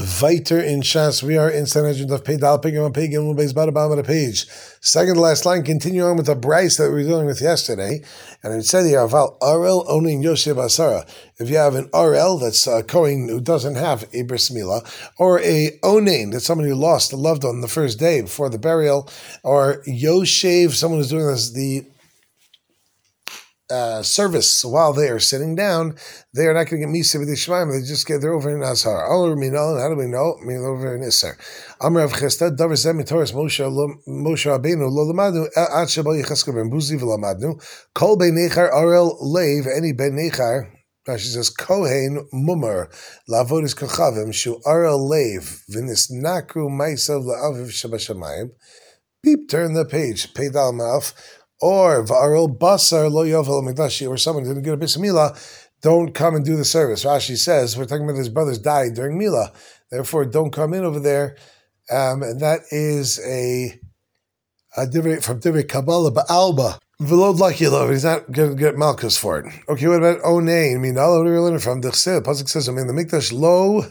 Weiter in Shas, we are in Sanhedrin of Pedal Pigam and Pigam Base Badabam at a page. Second to last line, continue on with the Bryce that we were dealing with yesterday. And it said here, Aval Arel owning Yosef Asara. If you have an Arel that's a Kohen who doesn't have a Bris Milah, or a Onain, that's somebody who lost a loved one the first day before the burial, or Yoshev, someone who's doing this, the service while they are sitting down, they are not going to get misa with the shemaim. They just get they're over in Azhar. How do we know? Mean over in Isser. Amr of Chesed Davar Zem Torah Moshe Rabbeinu Lo Lamadu Ad Shebal Yecheskel Ben Buzi V'Lamadnu Kol Ben Nechar Arel Leiv any Ben Nechar. She says Kohen Mumar Lavonis Kochavim Shu Arel Leiv V'Nis Nakru Maisav LaAviv Shabashamayim. Beep. Turn the page. Pedal Mouth. Or V'arol Basar Lo Yovel Mikdashi, or someone didn't get a Bris Milah, don't come and do the service. Rashi says we're talking about his brothers died during Milah, therefore don't come in over there. And that is a divrei from Divrei Kabbalah Ba'alba. V'lod Lucky Love, he's not going to get Malchus for it. Okay, what about Onain? I mean, all over learning from the Pasuk says, I mean, the Mikdash Lo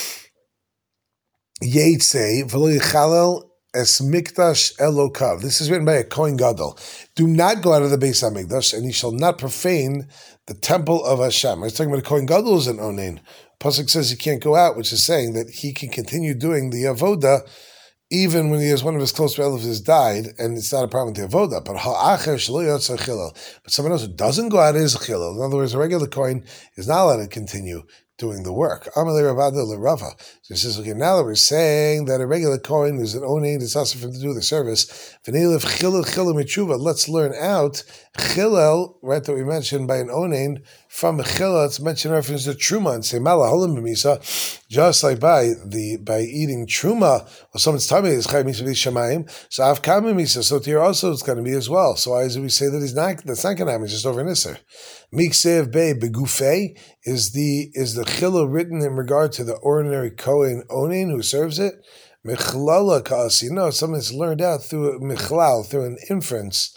Yetze V'lo Yichalel Es Mikdash Elokav. This is written by a Kohen Gadol. Do not go out of the Beis HaMikdash, and he shall not profane the temple of Hashem. I was talking about a Kohen Gadol is an Onain. Pasuk says he can't go out, which is saying that he can continue doing the Avoda even when he has one of his close relatives has died, and it's not a problem with the Avoda. But ha'acher shelo yotza chilel. But someone else who doesn't go out is a chilel. In other words, a regular Kohen is not allowed to continue doing the work. Amalei Ravada LeRava. So he says, okay, now that we're saying that a regular Kohen who's an Onain, it's also for him to do the service. V'neilef chilel chilel mitshuva. Let's learn out chilel, right, that we mentioned by an Onain, from chilel, it's mentioned in reference to Truma, and say Mala Holim B'misa, just like by eating Truma, or someone's tummy is Chayim Misa B'Shamayim, so Avkam Misa, so here also it's going to be as well. So why is it we say that that's not going to happen, it's just over in Isser. Miksev Bey Begufei is the chilel written in regard to the ordinary Kohen Onain who serves it. Michlala Kasi, no, it's something that's learned out through Michlal, through an inference.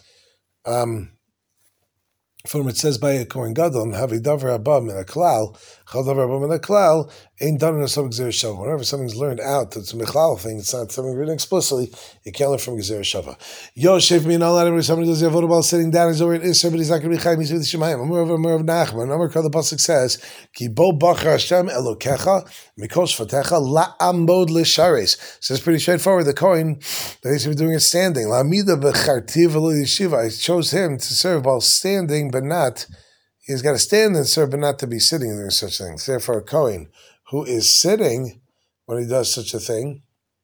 From it says by a Kohen Gadol, Havi Davar Abba Min HaKlal, Chal Davar Abba Min HaKlal, Ain't done in a Sub Gzir Shava. Whenever something's learned out, it's a Michlal thing, it's not something written explicitly, you can't learn from Gzir Shava. Yosef Min Allah, when somebody does the Avodah while sitting down, he's over in Isser, but he's not going to be Chayim, he's with the Shemayim. Amar of Nachman, Amar Kol, the Pasuk says, Ki Bo Bachar Hashem Elokecha, Mikol Shvatecha, La'ambod L'Shares. So it's pretty straightforward. The Kohen, that he's doing it standing. La'amida B'chartiv V'lo Yeshiva. I chose him to serve while standing, but not, he's got to stand and serve, but not to be sitting and doing such things. Therefore, a Kohen who is sitting when he does such a thing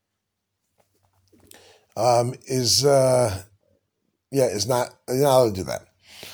is not allowed to do that.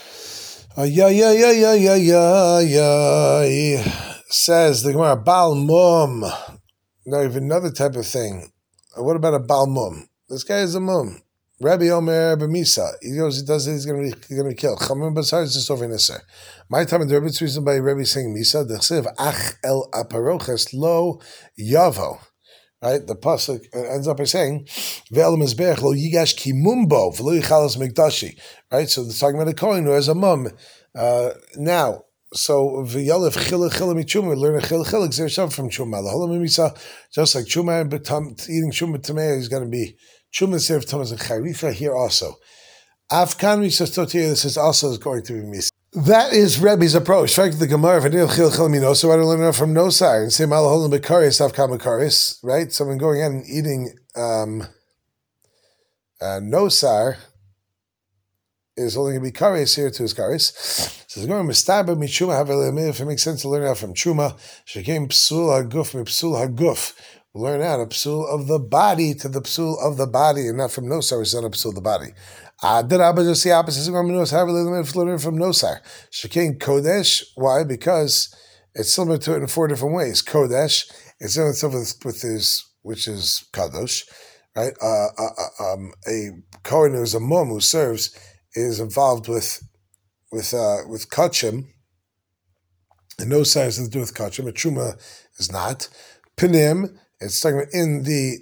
Says the Gemara, Baal Mum. Now, even another type of thing. What about a Baal Mum? This guy is a Mum. Rabbi Omer B'Misa. He goes, he does it, he's going to be killed. Chamim Basar is just over in Isser. My time in the Rebbe's reason by Rabbi saying Misa, the Chsiv, Ach El Aparoches Lo Yavo. Right? The Pasuk ends up by saying, Ve'el Mizbeach Lo Yigash Ki Mumbo, V'lo Yichalas Mikdashi. Right? So it's talking about a Kohen who has a mum. Now, so V'yalef Chila Chila Michuma, learn a Chila Chila, Gzir Shav from Chuma. The Holam Misa, just like Chuma, eating Chuma Tameh, he's going to be Chuma Sev Thomas and Charifa here also. Afkan Misa Stotir, this is also going to be Misa. That is Rebbe's approach. Fact the Gemara, so I don't learn it from Nosar and say Malaholim Bekaris, Afkan Bekaris, right? Someone going out and eating Nosar is only going to be Karis here to his Karis. So the Gemara, Mistaba Michuma Havelimir, if it makes sense to learn out from Chuma, Shekim Psul HaGuf, Psul HaGuf. We'll learn out a psul of the body to the psul of the body, and not from Nosar, which is not a psul of the body. The Rabbi just the opposite. Learn from Nosar. Shekain Kodesh. Why? Because it's similar to it in 4 different ways. Kodesh, it's similar to with his, which is Kadosh, right? A Kohen who's a mum who serves is involved with Kachim, and Nosar has to do with Kachim. A Truma is not. Pinim, it's talking about in the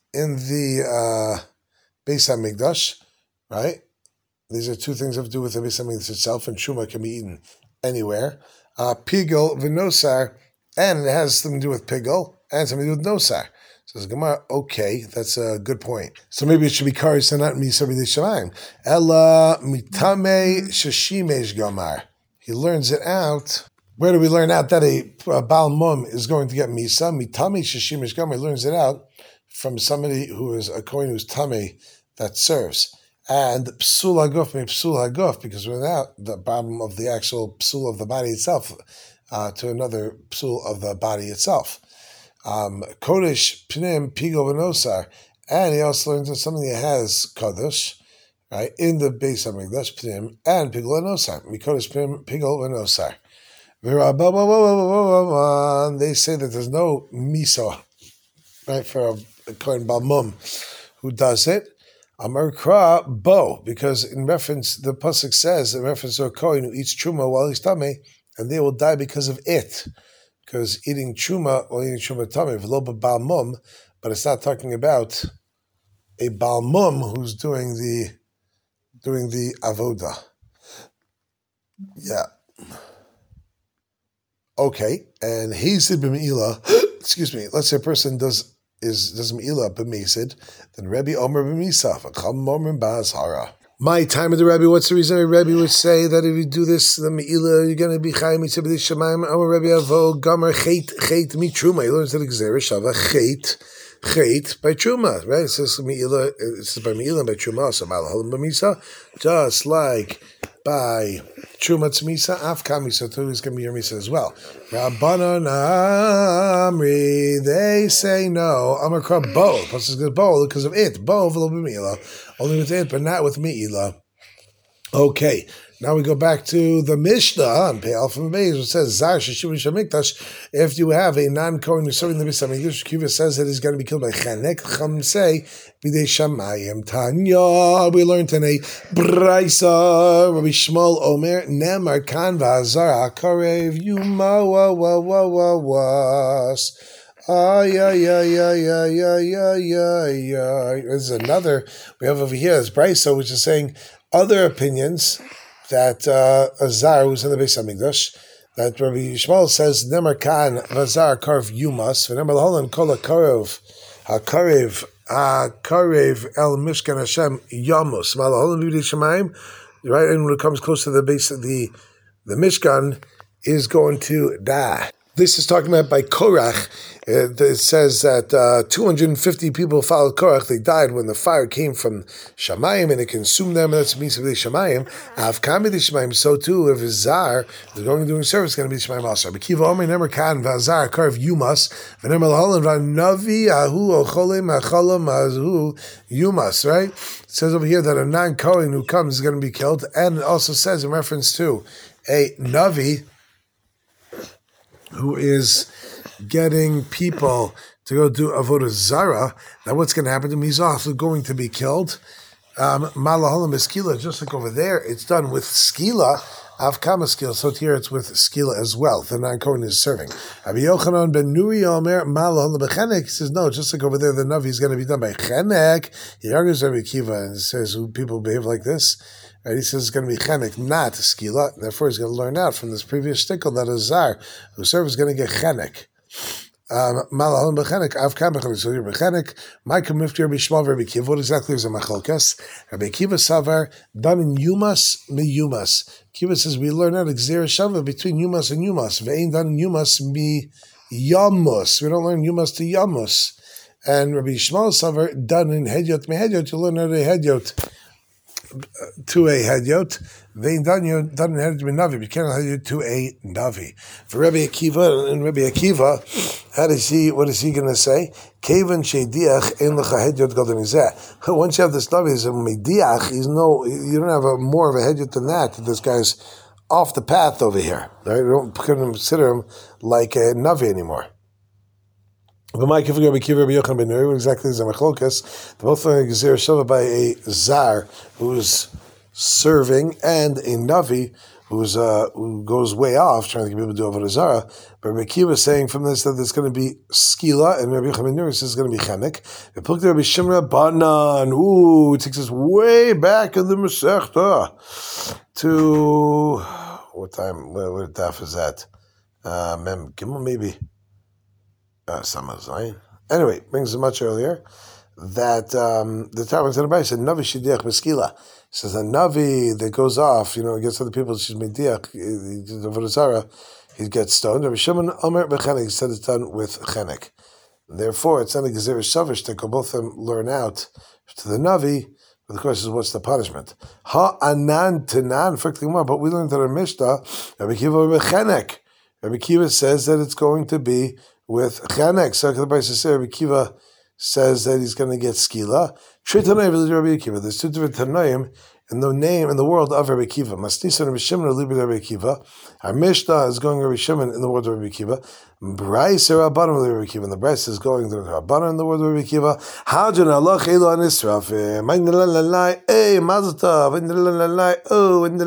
Beis HaMikdash, right? These are two things that have to do with the Beis HaMikdash itself, and Truma can be eaten anywhere. Pigel, Vinosar, and it has something to do with Pigel, and something to do with nosar. Says Gemara, okay, that's a good point. So maybe it should be karis and not misa b'dei shamayim. Ella mitame shashimesh gamar. He learns it out. Where do we learn out that a Baal Mum is going to get misa? Mitame shashimesh gamar. He learns it out from somebody who is a kohen who's tame that serves. And psul haguf me psul haguf, because without the problem of the actual psul of the body itself to another psul of the body itself. Kodesh pnim pigo v'nosar, and he also learns that something that has kodesh, right, in the Beis Hamikdash pnim and pigo v'nosar. Mikodesh pnim pigo v'nosar. They say that there's no miso, right, for a kohen balmum who does it. Amar kra bo, because in reference, the pasuk says in reference to a kohen who eats truma while he's tamei, and they will die because of it. Because eating truma or eating truma tamei, v'lo b'bal mum, but it's not talking about a bal mum who's doing the avoda. Yeah. Okay, and hesid b'meila. Excuse me. Let's say a person does meila b'mesid, then Rebbe Omer b'misa, v'cham Omer b'azhara. My time of the Rebbe, what's the reason the Rebbe would say that if you do this, the meila, you're going to be chayim mitzvah b'dei shamayim? Omer Rebbe avo gamer chet mitruma. He learns that gzera shava chet by truma, right? It says meila, it says by meila and by truma, so malahalim b'misa, just like by truma tzmisa, afka misa too is going to be your misa as well. Rabbanon Amri, they say no. Amar kra bo, plus it's good bo because of it. Bo v'lo b'meila, only with it, but not with meila. Okay, now we go back to the Mishnah on Pei Alpha Beis, which says Zar Sheshivim Shamikdash. If you have a non-Kohen who's serving the Beis Hamikdash, Kiva says that he's going to be killed by Chanek. Chum say B'dei Shamayim Tanya. We learned in a Braisa Rabbi Shmuel Omer Nemar Kan V'Azar Akarev Yuma was. There's another we have over here. It's Braisa, which is saying other opinions that Azar, who's in the Beis Hamikdash, that Rabbi Yishmael says Nemar Kan Vazar Karv Yumas v'Nemar Laholan Kol Hakarev El Mishkan Hashem Yamus Malaholan V'Yidei Shemayim, right? And when it comes close to the base of the Mishkan is going to die. This is talking about by Korach. It says that 250 people followed Korach. They died when the fire came from Shamayim and it consumed them. That's means of the Shamayim. Avkami the Shamayim. So too, if Zar is going to do service, it's going to be Shamayim also. Bekiva Omer Nemer Kan Vazar Karv Yumas V'Nemer Laholan V'Navi Ahu Ocholem Acholam Ahu Yumas. Right? It says over here that a non-Kohen who comes is going to be killed, and it also says in reference to a Navi who is getting people to go do avodah zara. Now, what's going to happen to him? He's also going to be killed. Malaholim is skila, just like over there, it's done with skila, avkama skila. So here it's with skila as well. The non-Kohen is serving. Rabbi Yochanan ben Nuri Omer malaholim bechenek. He says no, just like over there, the navi is going to be done by chenek. He argues Rabbi Kiva and says people behave like this. Right, he says it's going to be chenek, not skila. Therefore, he's going to learn out from this previous shtickle that a zar who serves is going to get chenek. Malahon bechenek, avkam bechenek. So you're bechenek. Ma'ikam mifti Rabbi Shmuel Rabbi Kiva. What exactly is a macholkas? Rabbi Kiva savar done in yumas mi yumas. Kiva says we learn out gzera shava between yumas and yumas. Ve'ein done in yumas mi yamus. We don't learn yumas to yamus. And Rabbi Shmuel savar done in hedyot mi hedyot. You learn out a hedyot to a hedyot. Vein done in hedyot mi navi. You can't hedyot to a navi. For Rabbi Akiva and Rabbi Akiva, what is he going to say? Kevan sheidiach ein lecha hedyot gadol mizeh. Once you have this navi, is a mediach. You don't have more of a hedyot than that. This guy's off the path over here. Right? You don't consider him like a navi anymore. But my Kiva Rabbi Kiva Rabbi Yochanan ben Nuri, exactly as a machlokas. They're both learning Gezerah Shava by a zar who's serving and a navi who goes way off trying to get people to do avodah zara. But Rabbi Kiva is saying from this that there's going to be skila, and Rabbi Yochanan ben Nuri says it's going to be chenek. They put Rabbi Shimra Banan. Ooh, it takes us way back in the Masechta to what time? What daf is that? Mem Gimel maybe. Samazai. Anyway, brings it much earlier that the Talmud in the Bible said Navi Shidiach Beskila. Says a Navi that goes off, against other people, she's Mediach, he gets stoned. Rabbi Shimon Omer Bechenek, he said it's done with Chenek. Therefore, it's not a Gezerah Shavish to go both of them learn out to the Navi. But the question is, what's the punishment? Ha anan tenan, but we learned that our Mishnah, Rabbi Kiva Bechenek. Rabbi Kiva says that it's going to be with Chenek. So the Bible says Rabbi Kiva says that he's going to get skila. There's two different Tanoim in the name in the world of Rabbi Kiva. Masnisa Rabbi Shimon or Libid Rabbi Kiva. Our Mishnah is going Rabbi Shimon in the world of Rabbi Kiva. Bryce or Rabbanim of Rabbi Kiva. And the Bryce is going to Rabbanim in the world of Rabbi Kiva. Hajan Allah Elo Anisrafim. Hey, Mazatov. Oh, in the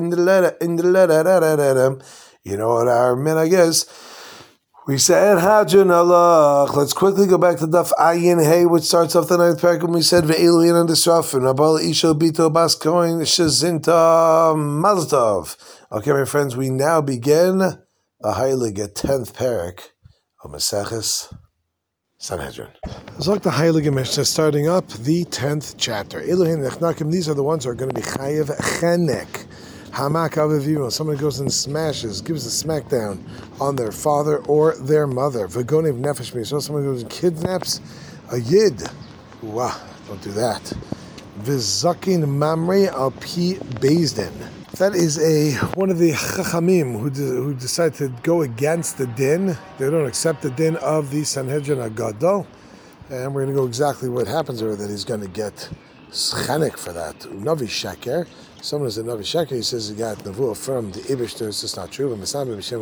letter. You know what our minhag is? We said Hajun Allah. Let's quickly go back to Daf Ayin Hey, which starts off the 9th paragraph. We said Ve'eluin and Disrafin Abal Isho Bito Bas Koin Shazinta Mazatov. Okay, my friends, we now begin the Heilige 10th parak of Maseches Sanhedrin. It's like the Heilige Mishnah starting up the 10th chapter. Elohim Nechnakim. These are the ones who are going to be Chayev Chenek. Hamak Avivivo, somebody goes and smashes, gives a smackdown on their father or their mother. Vagonev Nefesh Misho, somebody goes and kidnaps a Yid. Wow, don't do that. Vizakin Mamre al Pi Bezdin. That is one of the Chachamim who decide to go against the din. They don't accept the din of the Sanhedrin Agadol. And we're going to go exactly what happens there, that he's going to get Chenek for that. Navi Sheker. Someone is a Navi Sheker, he says he got Nevuah from the Ibishter, it's just not true. But somebody gives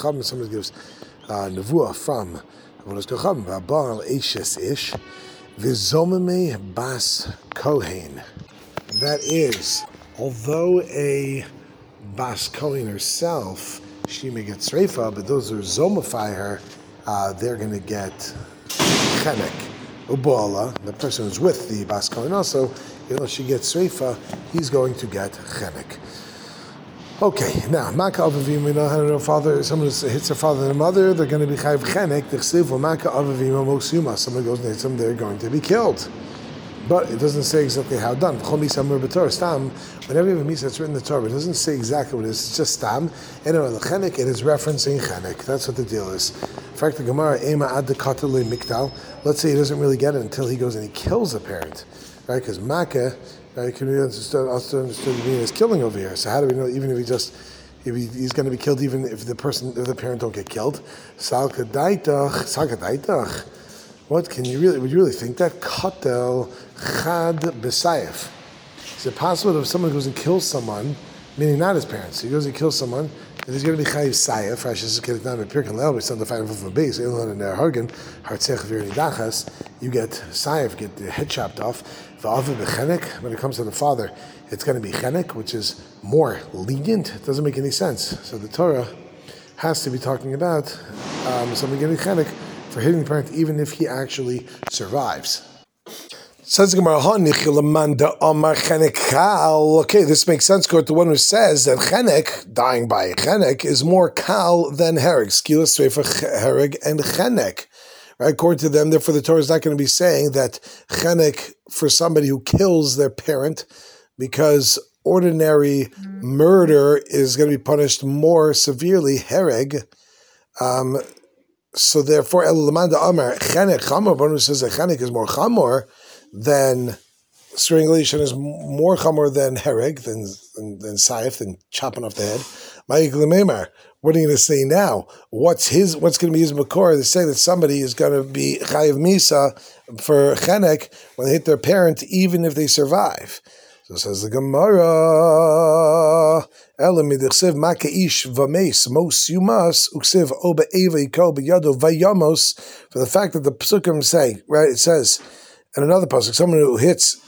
Nevuah from Avodas Kochavim, V'abal Eishes Ish, V'zomeme Bas Kohen. That is, although a Bas Kohen herself, she may get Sreifa, but those who zomify her, they're going to get Chenek. Uboala, the person who's with the Bas Kohen also, even though she gets Sreifa, he's going to get Chenek. Okay, now, Maka Avavim, we know how to know father, someone hits their father and mother, they're going to be Chayiv Chenek, T'chsiv, Maka Avavim, Moksuma, someone goes and hits them, they're going to be killed. But it doesn't say exactly how done. Whenever you have a misa that's written in the Torah, it doesn't say exactly what it is, it's just stam. And on the Chenek, it is referencing Chenek. That's what the deal is. In fact, the Gemara, Ema ad dekatale mikdal, let's say he doesn't really get it until he goes and he kills a parent. Right, because Makkah, can be understood being as killing over here. So how do we know? Even if he's going to be killed, even if the parent don't get killed. Sakadaitach. What would you really think that? Katel chad b'sayef. Is it possible that if someone goes and kills someone, meaning not his parents, he goes and kills someone, and he's going to be chayiv sayef? Rashi says, "Get it down by pirkan leil." We start the fighting from base. Elon and Hargan, hartzech v'yirni dachas. You get sayef, get the head chopped off. When it comes to the father, it's going to be chenek, which is more lenient. It doesn't make any sense. So the Torah has to be talking about somebody getting chenek for hitting the parent, even if he actually survives. Says the Gemara, okay, this makes sense. According to one who says that chenek, dying by chenek, is more kal than hereg. Skila streifa hereg and chenek. Right, according to them, therefore the Torah is not going to be saying that chenek for somebody who kills their parent, because ordinary murder is going to be punished more severely, hereg. So therefore, Elamanda Amar chenek chamor. One who says that chenek is more chamor than strangulation is more chamor than hereg, than saif, than chopping off the head. What are you going to say now? What's going to be his makor? They say that somebody is going to be chayiv misa for chenek when they hit their parent, even if they survive. So it says the Gemara, Elamidichsev makaish vames mos yumas uksiv oba eva iko b'yado vayamos. For the fact that the psukim say, right, it says, and another pasuk, someone who hits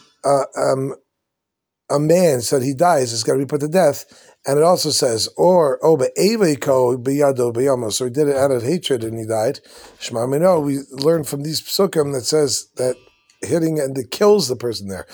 a man so that he dies is going to be put to death. And it also says, or oba eveiko biyado biyamos, so he did it out of hatred and he died. Shema Mino, we learn from these psukim that says that hitting and it kills the person there.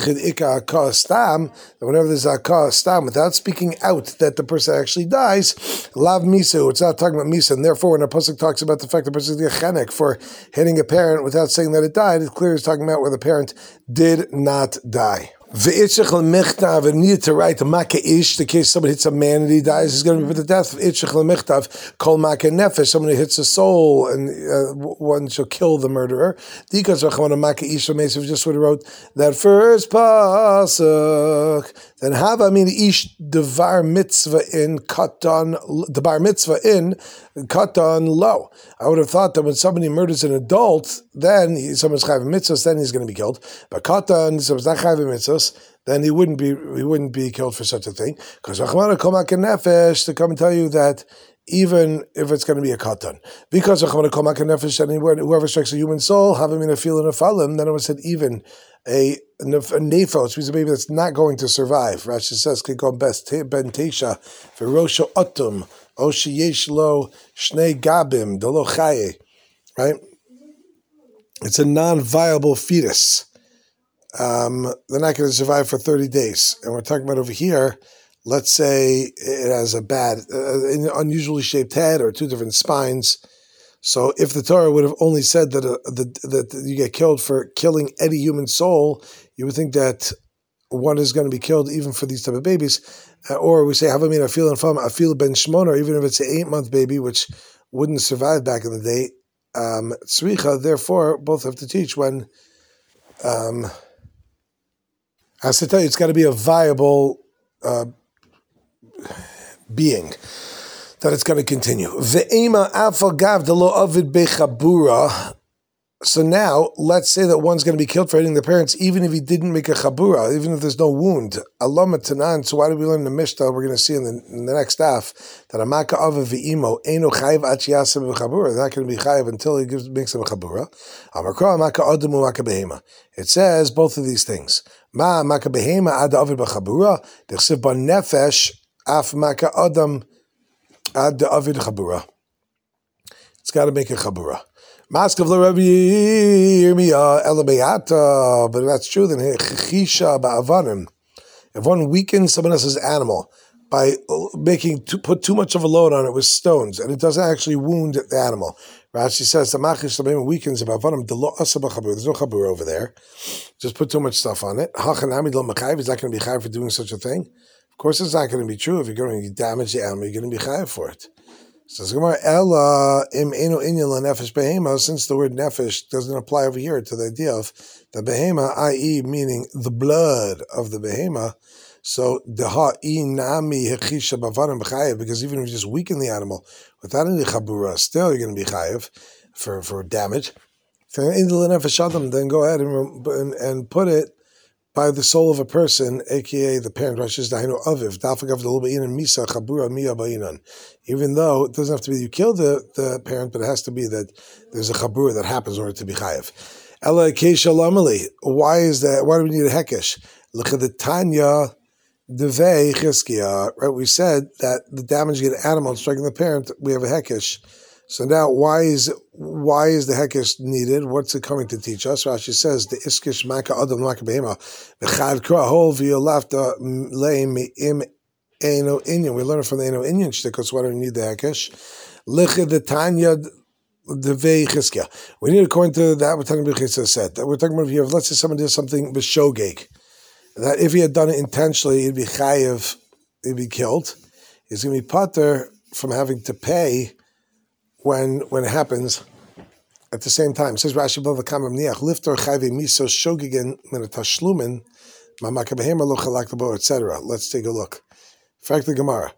Whenever there's a ka stam, without speaking out that the person actually dies, lav misu, it's not talking about misa, and therefore when a pasuk talks about the fact the person is chenek for hitting a parent without saying that it died, it's clear it's talking about where the parent did not die. V'itchich l'michtav, and needed to write maka ish, in case somebody hits a man and he dies, he's going to be put to death. V'itchich l'michtav, kol maka nefesh, somebody hits a soul, and one shall kill the murderer. Dikas v'chamana maka ish, Mesav just would have wrote that first pasuk. Then hava min ish devar mitzvah in katan, devar mitzvah in katan lo. I would have thought that when somebody murders an adult, then someone's chayv mitzvahs, then he's going to be killed. But katan, someone's not chayv mitzvahs, then he wouldn't be killed for such a thing. Because Rachmana kol maka nefesh, to come and tell you that even if it's going to be a katan, because Rachmana kol maka nefesh, and whoever strikes a human soul, having in a feel and a falim, then it was said even a nefo, which means a baby that's not going to survive. Rashi says kikon best ben teisha for rosho otum oshi yesh lo shnei gabim delo chaye, right? It's a non-viable fetus. They're not going to survive for 30 days. And we're talking about over here, let's say it has a bad, unusually shaped head or two different spines. So if the Torah would have only said that you get killed for killing any human soul, you would think that one is going to be killed even for these type of babies. Or we say, Havamina afil and fam afil ben shmona, even if it's an 8-month baby, which wouldn't survive back in the day. Tzricha, therefore, both have to teach when... I have to tell you, it's got to be a viable being that it's going to continue. Ve'ema afal gav delo avid bechabura. So now, let's say that one's going to be killed for hitting the parents, even if he didn't make a chabura, even if there's no wound. Alama tanan. So why do we learn the Mishnah? We're going to see in the next half that amaka ava ve'imo eno chayiv achiyasem b'chabura. They're not going to be chayiv until he makes them a chabura. Amakra amaka adamu maka behema. It says both of these things. Ma maka behema ad avid b'chabura. Dechsev ba nefesh af maka adam ad avid chabura. It's got to make a chabura. Maskav l'Rabbi Yirmiyah elabeata, but if that's true, then chechisha ba'avanim. If one weakens someone else's animal by put too much of a load on it with stones, and it doesn't actually wound the animal, Rashi says the machish l'beim weakens ba'avanim delo asa b'chabur. There's no chabur over there. Just put too much stuff on it. Hachanami lo mechayiv. Is not going to be chayiv for doing such a thing. Of course, it's not going to be true. If you're going to damage the animal, you're going to be chayiv for it. So Ella im eno inyan la nefesh behema, since the word nefesh doesn't apply over here to the idea of the behema, i.e., meaning the blood of the behema. So deha inami hechisha bavarim b'chayev, because even if you just weaken the animal without any chabura, still you're going to be chayev for damage. Then go ahead and put it by the soul of a person, aka the parent, aviv, misa chabura miya ba'inan. Even though it doesn't have to be you kill the parent, but it has to be that there's a chabura that happens in order to be chayiv. Ela kesha lamali. Why is that? Why do we need a hekesh? L'chadetanya devei chizkiya. Right, we said that the damage to the animal striking the parent, we have a hekesh. So now, why is the hekesh needed? What's it coming to teach us? Rashi says the iskish maka adam maka behema v'chad kra hol v'yolafta leim im eno inyan. We learn it from the eno inyan shtick. That's why do we need the hekesh? Lichid the tanya devei chizkiya. We need, according to that, we're talking about Chizkiya said that we're talking about here. Let's say someone did something b'shogeg, that if he had done it intentionally, he'd be chayiv, he'd be killed. He's going to be pater from having to pay when it happens at the same time. It says Rashi Bava Kamam Niach Lifter Chayve Miso Shogigen Minatashlumin Mamakabehema Lo Chalak Labo, etc. Let's take a look. Fact the Gemara.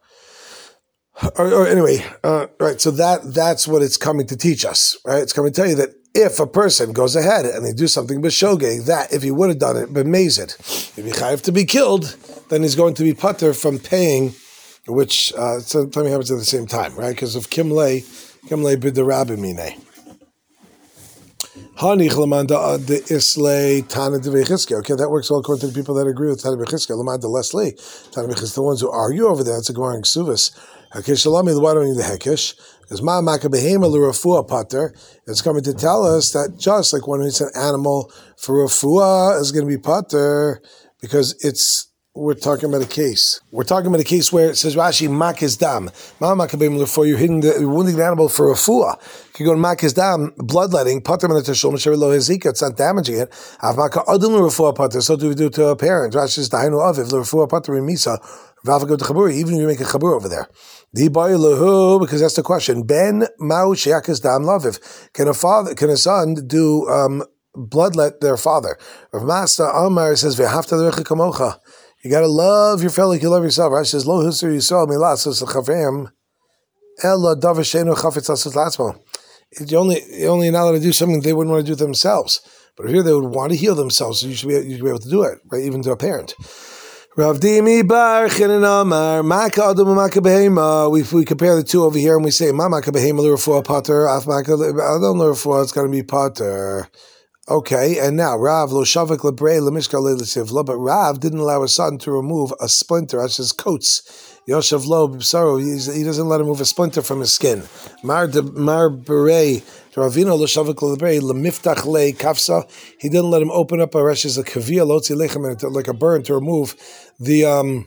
Or anyway, right. So that's what it's coming to teach us. Right, it's coming to tell you that if a person goes ahead and they do something b'shogeg, that if he would have done it b'mezid, if he chayiv to be killed, then he's going to be pater from paying, which something happens at the same time, right? Because of Kimlei bid the rabbi mine. Hani Lamanda the Islay Tana de Vechizke. Okay, that works well according to the people that agree with Tana Vechizke. Lamanda Leslie. Tana Vechizke, the ones who argue over there. That's a Gemara in Ksuvas. Hakesh Shalami, why do we need the Hekesh? Because Ma Makabehema L'Rafua Pater. It's coming to tell us that just like when it's an animal for Rafua is going to be Pater because we're talking about a case. We're talking about a case where it says Rashi mak is dam. Ma makabim for you're wounding an animal for refuah. You can go to mak is dam, bloodletting. Pater min tashul m'sher lo hezika. It's not damaging it. Av maka adum l'refuah pater. So do we do to a parent? Rashi is dainu aviv l'refuah pater misa. V'avago t'chaburi. Even if you make a chabur over there. Because that's the question. Ben ma'u sheyak is dam laviv. Can a son do bloodlet their father? Rav Masta Amar says v'hafta l'recha kamocha. You gotta love your fellow like you love yourself. Rashi says, "Lo huser Yisrael milasos l'chavreim ela davar sheinu chafetz lasos latzmo." You're only not allowed to do something they wouldn't want to do themselves. But here they would want to heal themselves, so you should be able to do it, right? Even to a parent. Rav Dimi bar Chinan Amar Maka Adam Maka Behema. We compare the two over here and we say Ma Maka Behema l'refuah pater Af Maka Adam l'refuah. It's going to be pater. Okay, and now Rav lo shavik lebrei lemishkal le'sivla, but Rav didn't allow his son to remove a splinter as his coats. Yoshev lo b'saro, he doesn't let him move a splinter from his skin. Mar berei Ravino lo shavik lebrei lemiftach le kafsa. He didn't let him open up a reshes a kavia lotzi lechem like a burn to remove the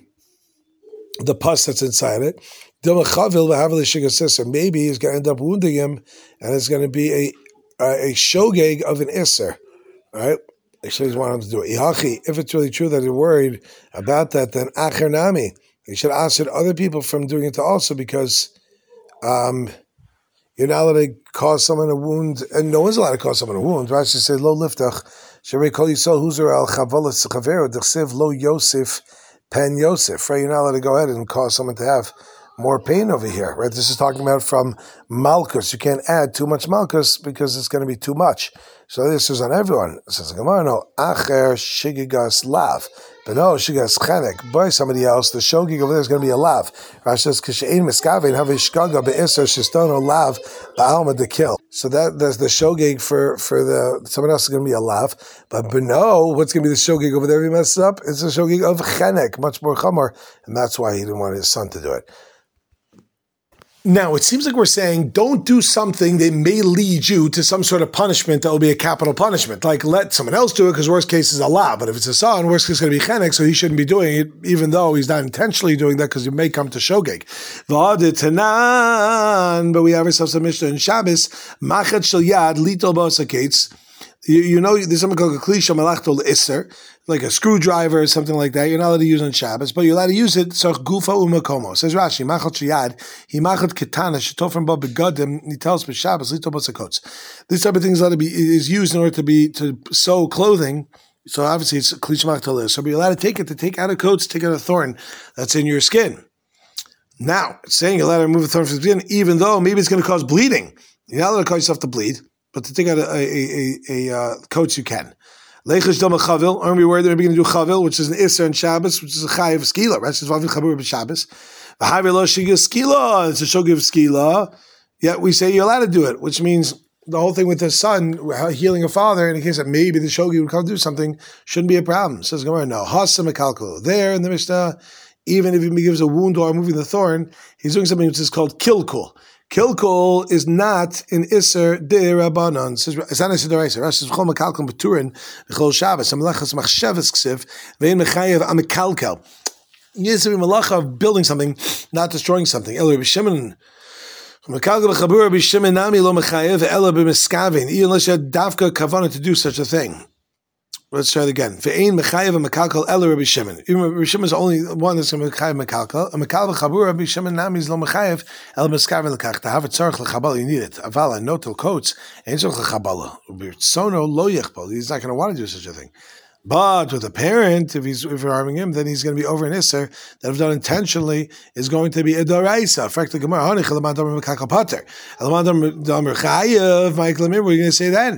pus that's inside it. Maybe he's going to end up wounding him, and it's going to be a shogeg of an isser, right? Actually, he's wanting him to do it. If it's really true that you're worried about that, then acher nami. You should ask other people from doing it also, because you're not allowed to cause someone a wound, and no one's allowed to cause someone a wound. Rashi says, lo liftach, sherei kol yisol huzer al chavolas chavero, d'chsev lo Yosef pen Yosef, right? You're not allowed to go ahead and cause someone to have more pain over here, right? This is talking about from Malkus. You can't add too much Malkus because it's going to be too much. So this is on everyone. It says, no, acher shigigas lav. But no, shigas chenek. By somebody else, the shogig over there is going to be a lav. Rashi says, kishein miskavein have a shkaga be'eser shistono lav ba'alma to kill. So that's the shogig for someone else is going to be a lav. But no, what's going to be the shogig over there if he messes up? It's a shogig of chenek, much more chamor, and that's why he didn't want his son to do it. Now, it seems like we're saying don't do something that may lead you to some sort of punishment that will be a capital punishment. Like let someone else do it because worst case is Allah. But if it's a son, worst case is going to be chenek, so he shouldn't be doing it, even though he's not intentionally doing that because it may come to shogeg. But we have ourselves a Mishnah in Shabbos, machat shel yad litol b'osakates. You know, there's something called a klisha malachtol iser, like a screwdriver or something like that. You're not allowed to use on Shabbos, but you're allowed to use it. So gufa umakomo. Says Rashi, machat sheyad, he machat ketana shetofrim ba begadim. He tells us Shabbos litol b'sakots. This type of thing is used in order to sew clothing. So obviously it's klisha malachtol iser. But you're allowed to take out a coat, take out a thorn that's in your skin. Now it's saying you're allowed to remove a thorn from the skin, even though maybe it's going to cause bleeding. You're not allowed to cause yourself to bleed. But to take out a coat, you can. Leichish dama chavil. Aren't we worried they're going to do chavil, which is an isser and Shabbos, which is a chayiv skila, right? It's vavin chabur b'Shabbos. V'havil lo shiga skila. It's a shogiv skila. Yet we say you're allowed to do it, which means the whole thing with the son healing a father, in the case that maybe the shogi would come do something, shouldn't be a problem. Says Gemara, no. Hasa mekalkulu. There in the Mishnah, even if he gives a wound or moving the thorn, he's doing something which is called kilkul. Kilkul is not in Isser de Rabbanon. It's not Isser de Reisa. Rashi says, "V'chol mekalkel b'turin v'chol Shabbos amalachas machshavas ksiv ve'in mechayev amekalkel." Yes, we malacha of building something, not destroying something. Elo b'shemen mekalkel b'chabur b'shemen nami lo mechayev elo b'miskavin. Even unless you had davka kavana to do such a thing. Let's try it again. Ve'ein mechayev mekalkel elo Rabbi Shimon. Even Rabbi Shimon is the only one that's going to mechayev mekalkel. A mekalkel chabur Rabbi Shimon nami is lo mechayev el miskavin lekach. To have a tzarich lechabala, you need it. Avala no till coats. Ain't tzarich lechabala. Sono lo yechbal. He's not going to want to do such a thing. But with a parent, if you're harming him, then he's going to be over an isser that, if done intentionally, is going to be a daraisa. In fact, the Gemara, what are you going to say then?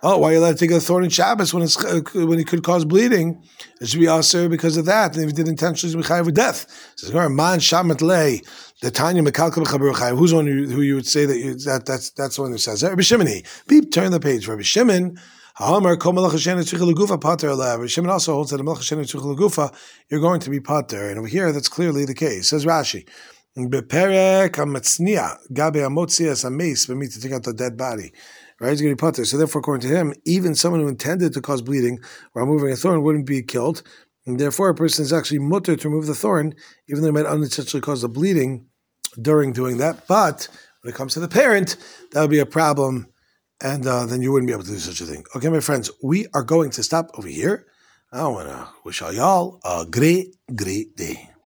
Oh, why are you allowed to take a thorn in Shabbos when it could cause bleeding? It should be also because of that. And if you did intentionally, it's chayav with death. It says, man shamet lei, the Tanya mekalkel b'chaber chayav. Who's one who you would say that's the one who says that? Rabbi Shimon. Beep, turn the page. Rabbi Shimon. Rabbi Shimon also holds that a melech hashem tzricha legufa, you're going to be pater. And over here, that's clearly the case. Says Rashi. Beperek hamatzniya gabe hamotzias hameis b'mit to take out the dead body. Right, he's going to be pater. So therefore, according to him, even someone who intended to cause bleeding while removing a thorn wouldn't be killed. And therefore, a person is actually mutter to remove the thorn, even though it might unintentionally cause the bleeding during doing that. But when it comes to the parent, that would be a problem, and then you wouldn't be able to do such a thing. Okay, my friends, we are going to stop over here. I want to wish all y'all a great, great day.